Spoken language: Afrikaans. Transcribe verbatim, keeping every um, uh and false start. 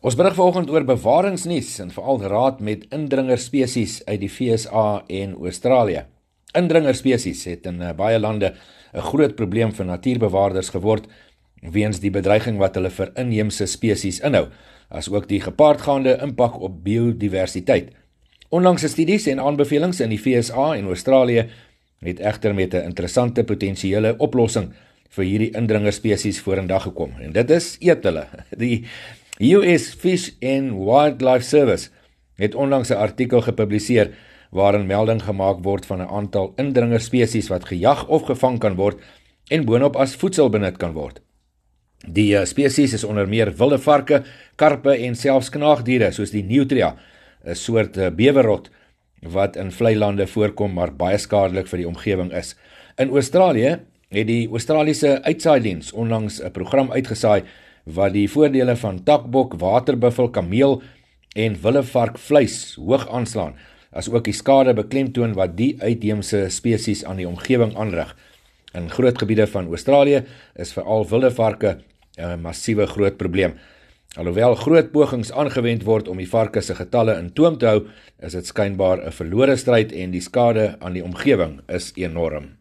Ons berig vanoggend oor bewaringsnuus en veral raad met indringerspesies uit die V S A en Australië. Indringerspesies het in baie lande 'n groot probleem vir natuurbewaarders geword weens die bedreiging wat hulle vir inheemse spesies inhou, as ook die gepaardgaande impak op biodiversiteit. Onlangse studies en aanbevelings in die V S A en Australië het egter met 'n interessante potensiële oplossing vir hierdie indringerspesies vorendag gekom. En dit is eet hulle. Die U S Fish and Wildlife Service het onlangs 'n artikel gepubliseer waarin melding gemaak word van 'n aantal indringerspesies wat gejag of gevang kan word en boonop as voedsel benut kan word. Die uh, spesies is onder meer wilde varke, karpe en selfs knaagdiere soos die nutria, 'n soort uh, bewerrot wat in vlei lande voorkom maar baie skadelik vir die omgewing is. In Australië het die Australiese Uitsaaidiens onlangs 'n program uitgesaai wat die voordele van takbok, waterbuffel, kameel en willevark vleis hoog aanslaan, as ook die skade beklemtoon wat die uitheemse spesies aan die omgewing aanrig. In groot gebiede van Australië is veral willevarke 'n massiewe groot probleem. Alhoewel groot pogings aangewend word om die varke se getalle in toom te hou, is dit skynbaar 'n verlore stryd en die skade aan die omgewing is enorm.